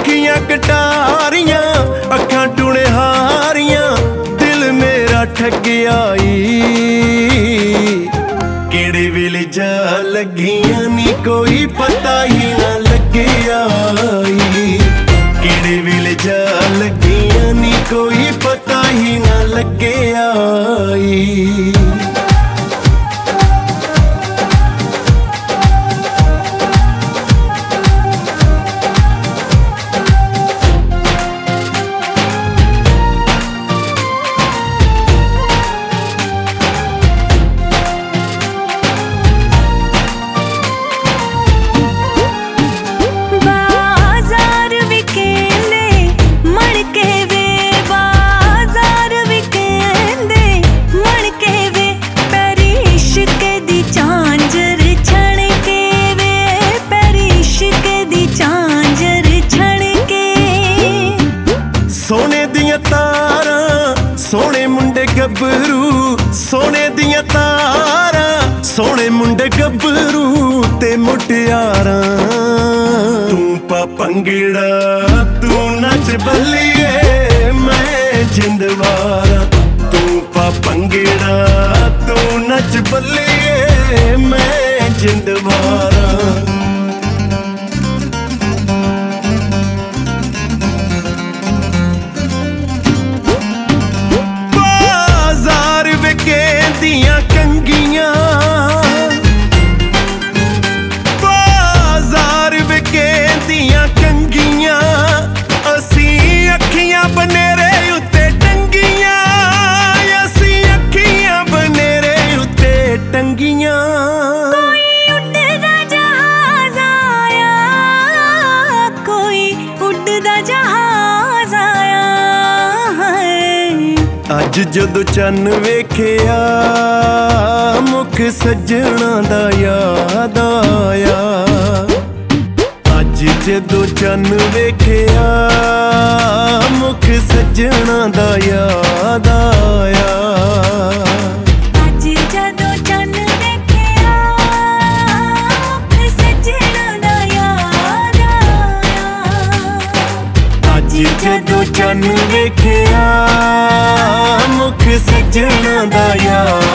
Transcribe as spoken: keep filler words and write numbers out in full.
अखियां कटारियां अखां टूणे हारियां दिल मेरा ठगियाई केड़े वेले जा लगियां नी कोई पता ही ना लगे आई केड़े वेले जा लगियां नी कोई पता ही ना लगे आई। सोने दियां तारां सोने मुंडे गब्बरू सोने दियां तारां सोने मुंडे गब्बरू ते मुटियारां तू पा पंगड़ा तू नच बल्लिए मैं जिंदवारा तू पा पंगड़ा तू नच बल्लिए मैं जिंदवारा। दियां कंगियां बाजार विके दियां कंगियां असी अखियां बनेरे उत्ते टंगियां असी अखियां बनेरे उत्ते टंगियां। कोई उड़दा जहाज आया कोई उड़दा जहाज आया अज जदों चन्न वेखिया मुख सजना दा याद आया अज जदों चन्न वेखिया मुख सजना दा याद आया अज जदों चन्न वेखिया मुख सजना दा याद आया अज जदों चन्न वेखिया मुख सजना दा याद